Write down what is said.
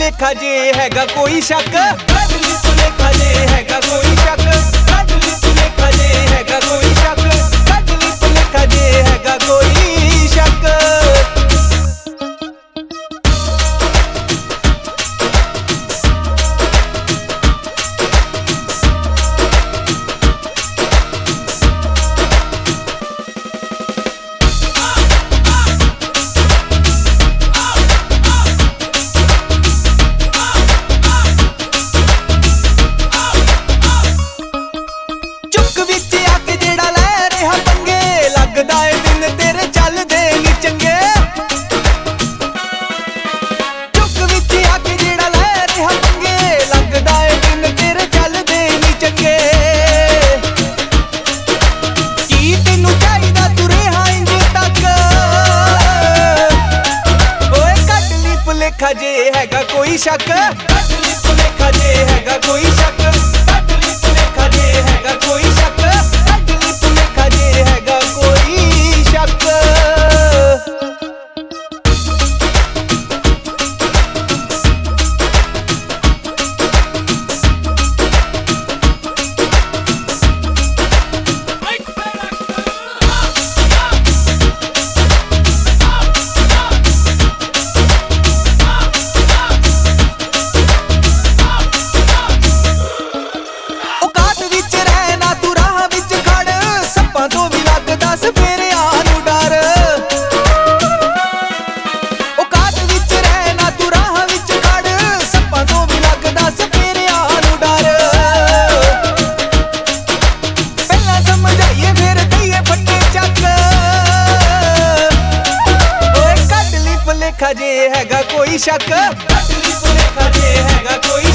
ਭੁਲੇਖਾ ਜੇ ਹੈਗਾ ਕੋਈ ਸ਼ੱਕ, ਕੱਢ ਲਈ ਭੁਲੇਖਾ ਜੇ ਹੈਗਾ ਕੋਈ ਸ਼ੱਕ, ਕੱਢ ਲਈ ਭੁਲੇਖਾ ਜੇ ਹੈਗਾ ਕੋਈ ਸ਼ੱਕ, ਕੱਢ ਲਈ ਭੁਲੇਖਾ ਜੇ ਹੈਗਾ ਕੋਈ ਸ਼ੱਕ। ਭੁਲੇਖਾ ਜੇ ਹੈਗਾ ਕੋਈ ਸ਼ੱਕ, ਕੱਢ ਲਈ ਭੁਲੇਖਾ ਜੇ ਹੈਗਾ ਕੋਈ ਸ਼ੱਕ, ਕੱਢ ਲਈ ਭੁਲੇਖਾ ਜੇ ਹੈਗਾ ਕੋਈ ਸ਼ੱਕ, ਕੱਢ ਲਈ ਭੁਲੇਖਾ ਜੇ ਹੈਗਾ ਕੋਈ ਸ਼ੱਕ। ਭੁਲੇਖਾ ਜੇ ਹੈਗਾ ਕੋਈ ਸ਼ੱਕ, ਕੱਢ ਲਈ ਭੁਲੇਖਾ ਜੇ ਹੈਗਾ ਕੋਈ